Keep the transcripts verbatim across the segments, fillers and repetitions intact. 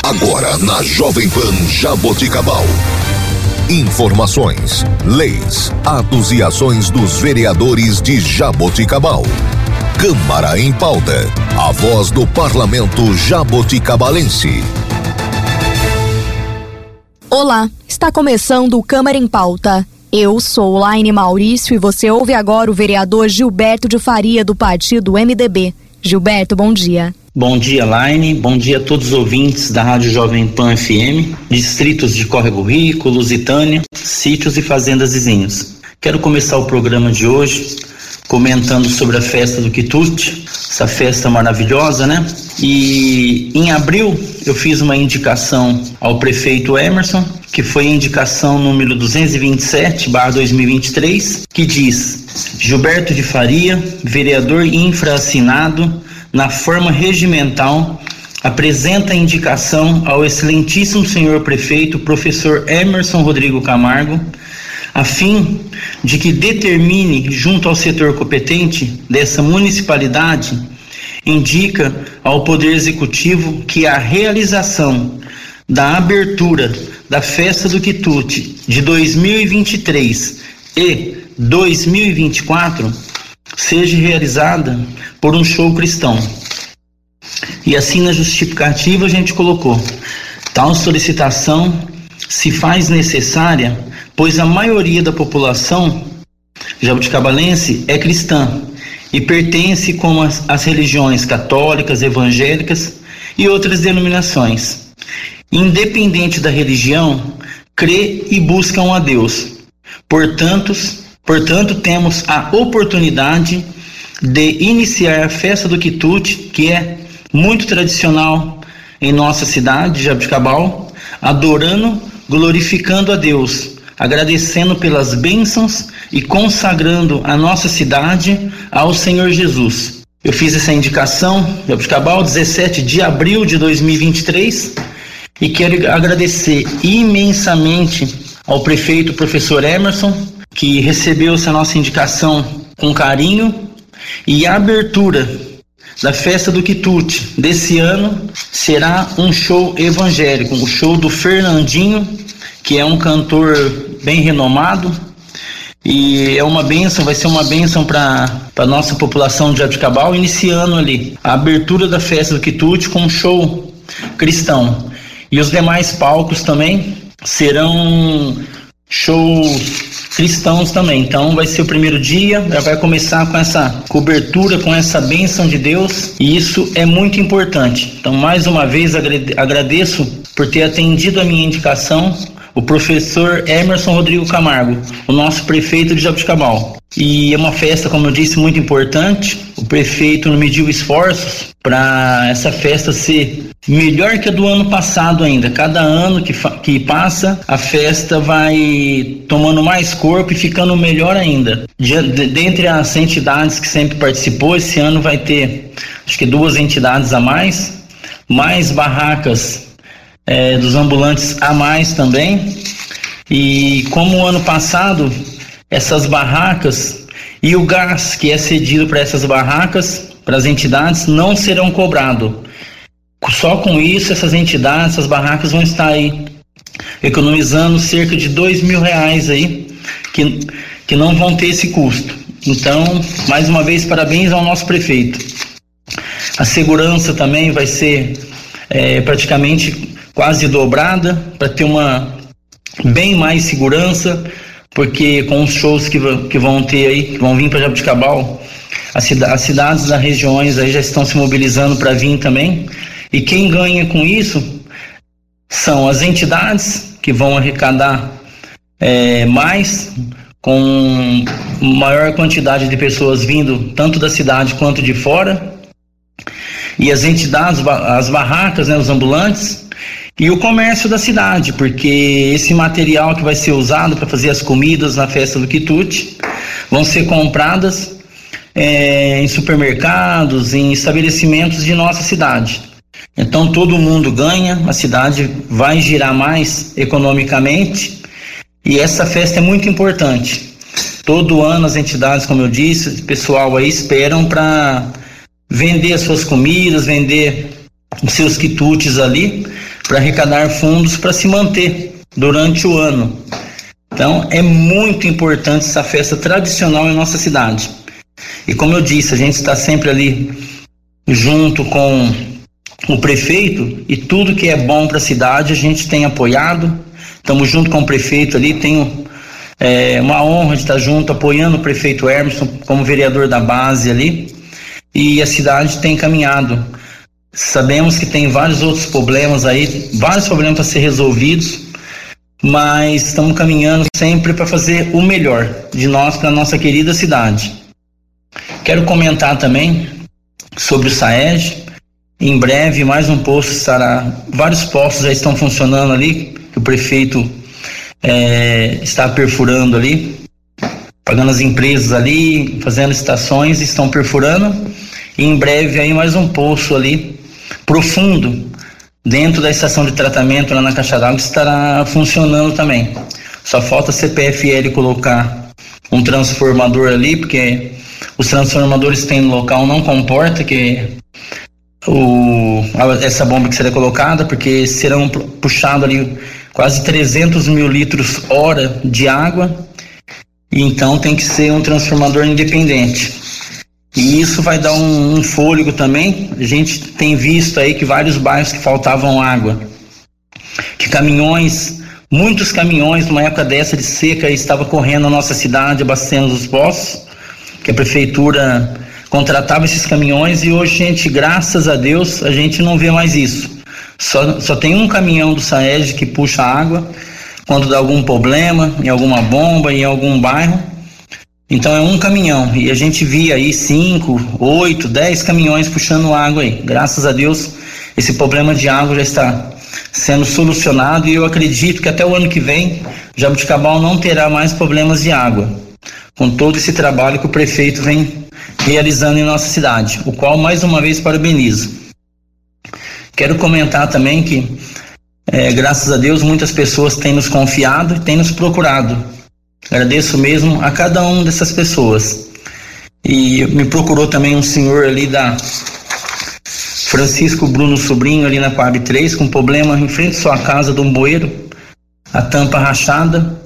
Agora na Jovem Pan Jaboticabal. Informações, leis, atos e ações dos vereadores de Jaboticabal. Câmara em Pauta. A voz do Parlamento jaboticabalense. Olá, está começando o Câmara em Pauta. Eu sou Laine Maurício e você ouve agora o vereador Gilberto de Faria, do partido M D B. Gilberto, bom dia. Bom dia, Laine. Bom dia a todos os ouvintes da Rádio Jovem Pan F M, distritos de Córrego Rico, Lusitânia, sítios e fazendas vizinhos. Quero começar o programa de hoje comentando sobre a festa do quitute, essa festa maravilhosa, né? E em abril eu fiz uma indicação ao prefeito Emerson, que foi a indicação número duzentos e vinte e sete barra dois mil e vinte e três, que diz: Gilberto de Faria, vereador infraassinado na forma regimental, apresenta a indicação ao excelentíssimo senhor prefeito, professor Emerson Rodrigo Camargo, a fim de que determine, junto ao setor competente dessa municipalidade, indica ao Poder Executivo que a realização da abertura da Festa do Quitute de dois mil e vinte e três e dois mil e vinte e quatro seja realizada por um show cristão. E assim na justificativa a gente colocou: tal solicitação se faz necessária, pois a maioria da população jabuticabalense é cristã e pertence como as, as religiões católicas, evangélicas e outras denominações. Independente da religião, crê e buscam a Deus. Portanto, portanto temos a oportunidade de iniciar a festa do quitute, que é muito tradicional em nossa cidade, Jaboticabal, adorando, glorificando a Deus, agradecendo pelas bênçãos e consagrando a nossa cidade ao Senhor Jesus. Eu fiz essa indicação, Jaboticabal, dezessete de abril de dois mil e vinte e três, e quero agradecer imensamente ao prefeito, professor Emerson, que recebeu essa nossa indicação com carinho, e a abertura da festa do quitute desse ano será um show evangélico, o show do Fernandinho, que é um cantor bem renomado, e é uma bênção, vai ser uma bênção para a nossa população de Jaboticabal, iniciando ali a abertura da festa do quitute com um show cristão. E os demais palcos também serão shows cristãos também. Então vai ser o primeiro dia, já vai começar com essa cobertura, com essa bênção de Deus, e isso é muito importante. Então, mais uma vez agradeço por ter atendido a minha indicação o professor Emerson Rodrigo Camargo, o nosso prefeito de Jaboticabal. E é uma festa, como eu disse, muito importante. O prefeito não mediu esforços para essa festa ser melhor que a do ano passado ainda. Cada ano que, que passa, a festa vai tomando mais corpo e ficando melhor ainda. De, de, dentre as entidades que sempre participou, esse ano vai ter, acho que duas entidades a mais, mais barracas é, dos ambulantes a mais também. E como o ano passado, essas barracas e o gás que é cedido para essas barracas, para as entidades, não serão cobrados. Só com isso, essas entidades, essas barracas vão estar aí economizando cerca de dois mil reais aí, que, que não vão ter esse custo. Então, mais uma vez, parabéns ao nosso prefeito. A segurança também vai ser é, praticamente quase dobrada, para ter uma bem mais segurança, porque com os shows que, que vão ter aí, que vão vir para Jaboticabal, as, cida, as cidades das regiões aí já estão se mobilizando para vir também, e quem ganha com isso são as entidades, que vão arrecadar é, mais, com maior quantidade de pessoas vindo tanto da cidade quanto de fora, e as entidades, as barracas, né, os ambulantes, e o comércio da cidade, porque esse material que vai ser usado para fazer as comidas na festa do quitute vão ser compradas é, em supermercados, em estabelecimentos de nossa cidade. Então todo mundo ganha, a cidade vai girar mais economicamente, e essa festa é muito importante. Todo ano as entidades, como eu disse, o pessoal aí esperam para vender as suas comidas, vender os seus quitutes ali, para arrecadar fundos para se manter durante o ano. Então é muito importante essa festa tradicional em nossa cidade. E como eu disse, a gente está sempre ali junto com o prefeito e tudo que é bom para a cidade a gente tem apoiado. Estamos junto com o prefeito ali, tenho é, uma honra de estar junto, apoiando o prefeito Emerson como vereador da base ali, e a cidade tem caminhado. Sabemos que tem vários outros problemas aí, vários problemas para ser resolvidos, mas estamos caminhando sempre para fazer o melhor de nós para a nossa querida cidade. Quero comentar também sobre o SAEG. Em breve mais um posto estará, vários postos já estão funcionando ali, que o prefeito é, está perfurando ali, pagando as empresas ali, fazendo estações, estão perfurando, e em breve aí mais um poço ali profundo dentro da estação de tratamento lá na Caixa d'Água estará funcionando também. Só falta a C P F L colocar um transformador ali, porque os transformadores que tem no local não comporta que o, essa bomba que será colocada, porque serão puxados ali quase trezentos mil litros hora de água, e então tem que ser um transformador independente. E isso vai dar um, um fôlego também. A gente tem visto aí que vários bairros que faltavam água, que caminhões, muitos caminhões numa época dessa de seca estava correndo na nossa cidade abastecendo os poços, que a prefeitura contratava esses caminhões, e hoje, gente, graças a Deus, a gente não vê mais isso. Só, só tem um caminhão do SAEG que puxa água quando dá algum problema, em alguma bomba, em algum bairro. Então é um caminhão, e a gente via aí cinco, oito, dez caminhões puxando água aí. Graças a Deus, esse problema de água já está sendo solucionado, e eu acredito que até o ano que vem, Jaboticabal não terá mais problemas de água, com todo esse trabalho que o prefeito vem realizando em nossa cidade, o qual mais uma vez parabenizo. Quero comentar também que, é, graças a Deus, muitas pessoas têm nos confiado e têm nos procurado. Agradeço mesmo a cada uma dessas pessoas. E me procurou também um senhor ali da Francisco Bruno Sobrinho, ali na Coab três, com problema em frente à sua casa de um bueiro, a tampa rachada.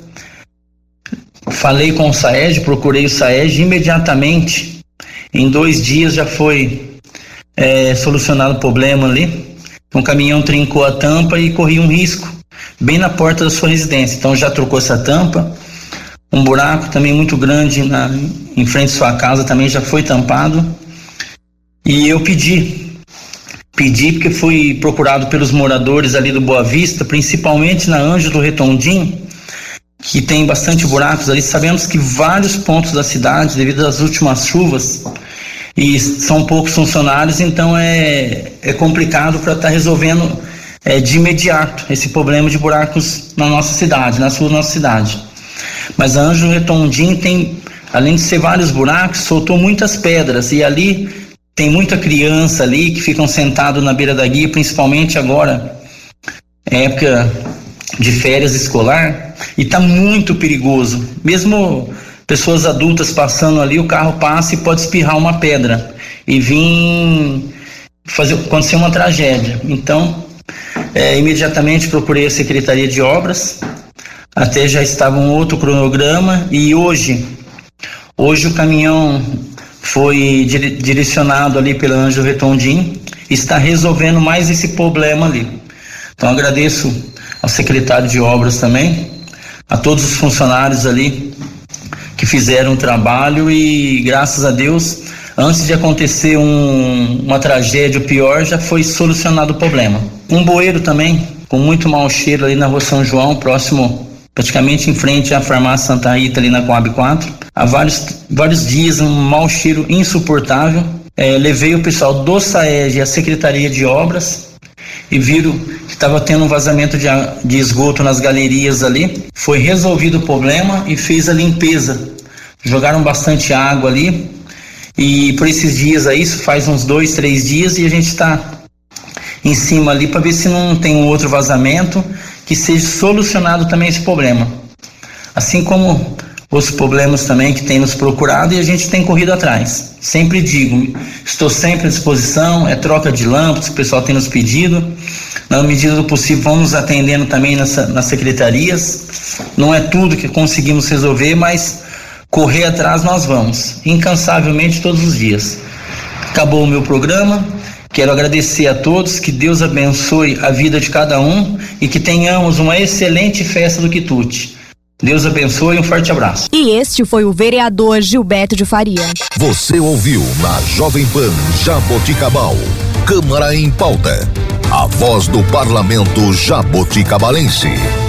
Falei com o SAEG, procurei o SAEG, imediatamente, em dois dias já foi é, solucionado o problema ali. Um caminhão trincou a tampa e corria um risco bem na porta da sua residência. Então já trocou essa tampa. Um buraco também muito grande na, em frente à sua casa também já foi tampado. E eu pedi, pedi porque fui procurado pelos moradores ali do Boa Vista, principalmente na Ângelo do Retondim, que tem bastante buracos ali. Sabemos que vários pontos da cidade, devido às últimas chuvas, e são poucos funcionários, então é, é complicado para estar tá resolvendo é, de imediato esse problema de buracos na nossa cidade, na sua nossa cidade. Mas a Ângelo Retondim tem, além de ser vários buracos, soltou muitas pedras, e ali tem muita criança ali que ficam sentados na beira da guia, principalmente agora, época de férias escolar, e está muito perigoso. Mesmo pessoas adultas passando ali, o carro passa e pode espirrar uma pedra e vir fazer, acontecer uma tragédia. Então, é, imediatamente procurei a Secretaria de Obras. Até já estava um outro cronograma, e hoje, hoje o caminhão foi dire, direcionado ali pela Ângelo Retondim, está resolvendo mais esse problema ali. Então agradeço ao secretário de Obras também, a todos os funcionários ali que fizeram o trabalho, e graças a Deus, antes de acontecer um, uma tragédia pior, já foi solucionado o problema. Um bueiro também, com muito mau cheiro ali na Rua São João, próximo, praticamente em frente à farmácia Santa Rita, ali na Coab quatro. Há vários, vários dias, um mau cheiro insuportável. É, levei o pessoal do SAEG e a Secretaria de Obras, e viram que estava tendo um vazamento de, de esgoto nas galerias ali. Foi resolvido o problema e fez a limpeza. Jogaram bastante água ali, e por esses dias aí, isso faz uns dois, três dias, e a gente está em cima ali para ver se não tem um outro vazamento, que seja solucionado também esse problema. Assim como os problemas também que tem nos procurado, e a gente tem corrido atrás. Sempre digo, estou sempre à disposição, é troca de lâmpadas que o pessoal tem nos pedido. Na medida do possível, vamos atendendo também nas, nas secretarias. Não é tudo que conseguimos resolver, mas correr atrás nós vamos, incansavelmente todos os dias. Acabou o meu programa. Quero agradecer a todos, que Deus abençoe a vida de cada um e que tenhamos uma excelente festa do quitute. Deus abençoe e um forte abraço. E este foi o vereador Gilberto de Faria. Você ouviu na Jovem Pan Jaboticabal, Câmara em Pauta, a voz do Parlamento Jaboticabalense.